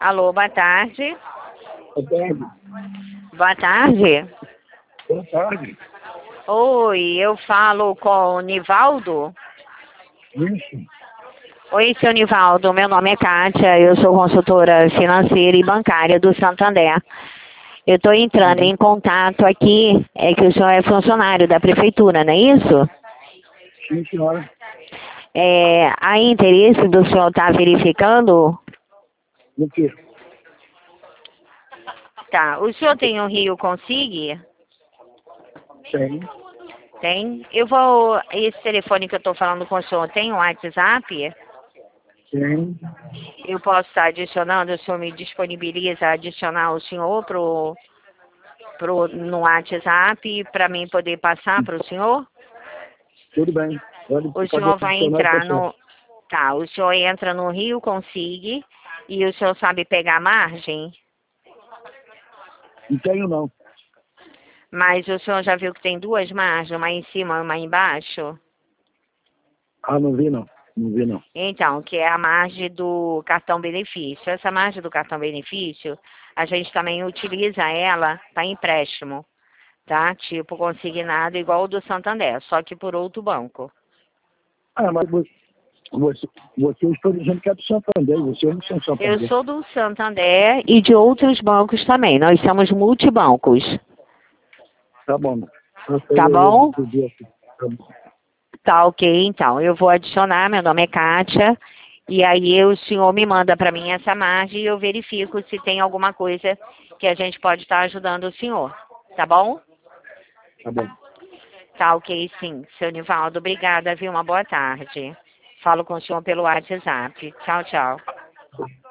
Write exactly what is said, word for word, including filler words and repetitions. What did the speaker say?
Alô, boa tarde. Boa tarde. Boa tarde. Boa tarde. Oi, eu falo com o Nivaldo. Isso. Oi, seu Nivaldo, meu nome é Kátia, eu sou consultora financeira e bancária do Santander. Eu estou entrando em contato aqui, é que o senhor é funcionário da prefeitura, não é isso? Sim, senhora. É, há interesse do senhor estar verificando? No quê? Tá, o senhor tem um Rio Consigue? Tem. Tem? Eu vou, esse telefone que eu estou falando com o senhor tem um WhatsApp? Tem. Eu posso estar adicionando, o senhor me disponibiliza a adicionar o senhor pro, pro, no WhatsApp para mim poder passar para o senhor? Tudo bem. Pode, O pode senhor vai adicionar entrar pessoa. no... Tá, o senhor entra no Rio Consigue e o senhor sabe pegar margem? Não tenho, não. Mas o senhor já viu que tem duas margens, uma em cima e uma embaixo? Ah, não vi, não. Não vi, não. Então, que é a margem do cartão benefício. Essa margem do cartão benefício, a gente também utiliza ela para empréstimo, tá? Tipo consignado igual o do Santander, só que por outro banco. Ah, mas você, você, você está dizendo que é do Santander. Você não é do Eu Santander. sou do Santander e de outros bancos também. Nós somos multibancos. Tá bom. Tá bom? Tá bom. Tá ok, então. Eu vou adicionar, meu nome é Kátia, e aí o senhor me manda para mim essa margem e eu verifico se tem alguma coisa que a gente pode estar ajudando o senhor. Tá bom? Tá bom. Tá ok, sim. Seu Nivaldo, obrigada, viu? Uma boa tarde. Falo com o senhor pelo WhatsApp. Tchau, tchau.